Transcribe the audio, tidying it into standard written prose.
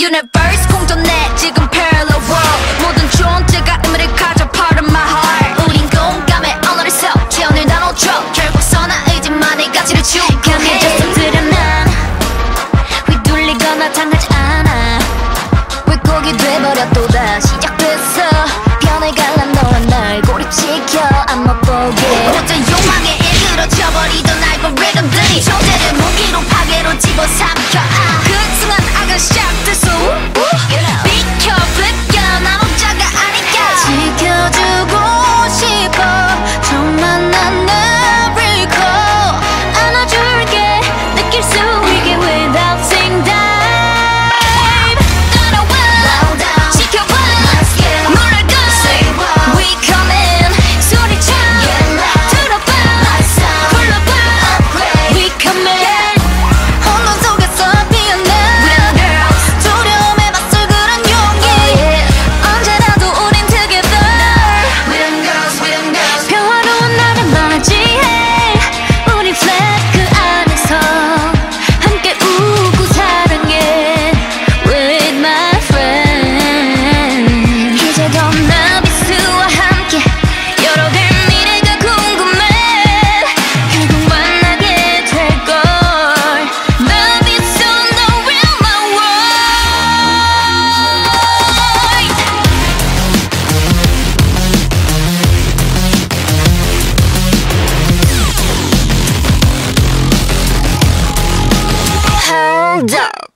universe 공존해 지금 parallel world 모든 존재가 의미를 가져 part of my heart 우린 공감해 언어를 섞여 오늘 나눠 drop 결국서 나 의지만의 가치를 추구해 강해졌어 난 휘둘리거나 당하지 않아 왜곡이 돼버려 또다 시작됐어 변해갈란 너와 날 고립시켜 안 맛보게 어제 욕망에 일그러져버리던 알고리즘들이 존재를 무기로 파괴로 집어삼켜 그 순간 악은 시작됐어 비켜 비켜 난 혼자가 아니까 지켜주고 싶어 정말 난 never recall 안아줄게 느낄 수 있게 without saying that Hold up.